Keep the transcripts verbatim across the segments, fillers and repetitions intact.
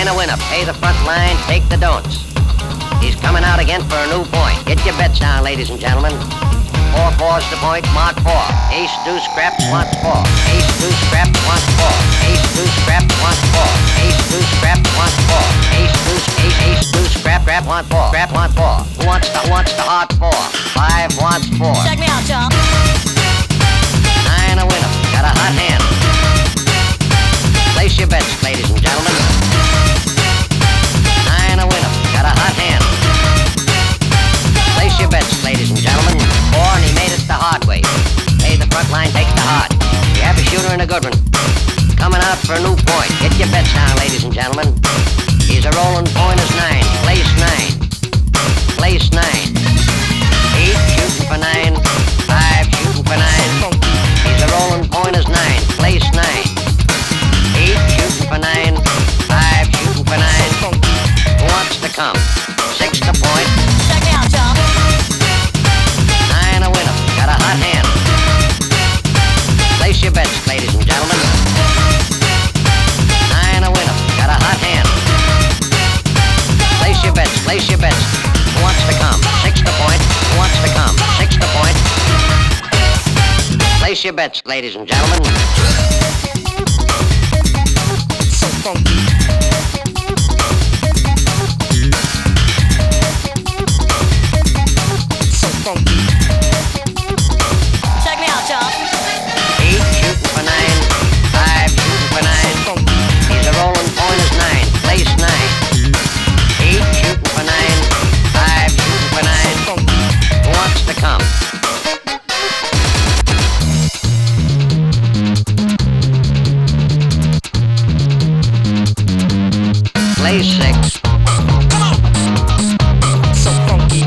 Nine a winner, pay the front line, take the don'ts. He's coming out again for a new point. Get your bets down, ladies and gentlemen. Four fours to point, mark four. Ace, deuce, scraps, wants four. Ace, deuce, scraps, wants four. Ace, deuce, scraps, wants four. Ace, deuce, scraps, wants four. Ace, deuce, ace, ace, deuce, scrap, scrap, want four. Scrap, want four. Who wants the, who wants the hard four? Five wants four. Check me out, John. Nine a winner, got a hot hand. Place your bets, ladies and gentlemen. Nine a winner, got a hot hand. Place your bets, ladies and gentlemen. Four, and he made it the hard way. Pay the front line, take the hard. You have a shooter and a good one. Coming out for a new point. Get your bets down, ladies and gentlemen. He's a rolling point is nine. Place nine. Place nine. Eight shooting for nine. Five shooting for nine. He's a rolling point is nine. Place nine. Eight shooting for nine. Five shooting for nine. Who wants to come? Six to point. Check me out, John. Nine a winner. Got a hot hand. Place your bets, ladies and gentlemen. Nine a winner. Got a hot hand. Place your bets. Place your bets. Who wants to come? Six to point. Who wants to come? Six to point. Place your bets, ladies and gentlemen. So funky. So funky. Check me out, John. Eight shooting for nine. Five shooting for nine. He's a rolling point is nine. Place nine. Eight shooting for nine. Five shooting for nine. Who wants to come? Place six. So funky.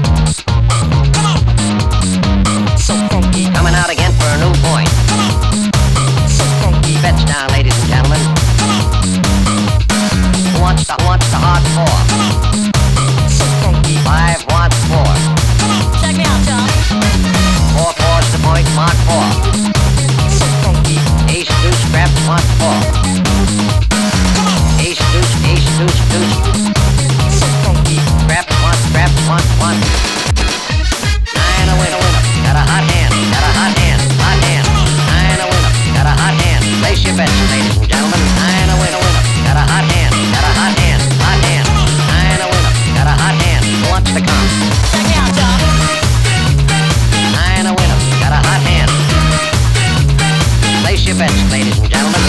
So funky. Coming out again for a new point. So funky. Bets down, ladies and gentlemen. Who wants the, who wants the hard four? So funky. Five wants four. Check me out, John. Four fours to point, mark four. So funky. Ace, deuce, scraps, want four. Ace, deuce, ace, deuce, deuce. So funky. Scraps, want, scraps, want, want. Nine a winner, winner. Got a hot hand, got a hot hand, hot hand. Nine a winner, got a hot hand. Place your bets, ladies and gentlemen. Nine a winner, winner. Got a hot hand, got a hot hand, hot hand. Nine a winner, got a hot hand. Who wants to come? Check me out, John. Nine a winner, got a hot hand. Place your bets, ladies and gentlemen.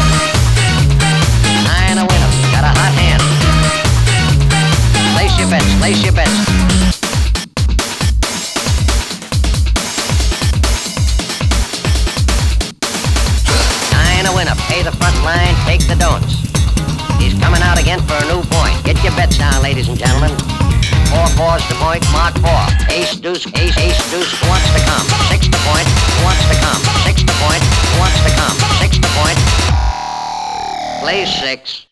Nine a winner, got a hot hand. Place your bets, place your bets. Nine a winner, pay the front line, take the don'ts. He's coming out again for a new point. Get your bets down, ladies and gentlemen. Four fours to point, mark four. Ace, deuce, ace, ace, deuce. Who wants to come? Six to point. Who wants to come? Six to point. Who wants to come? Six to point. Play six.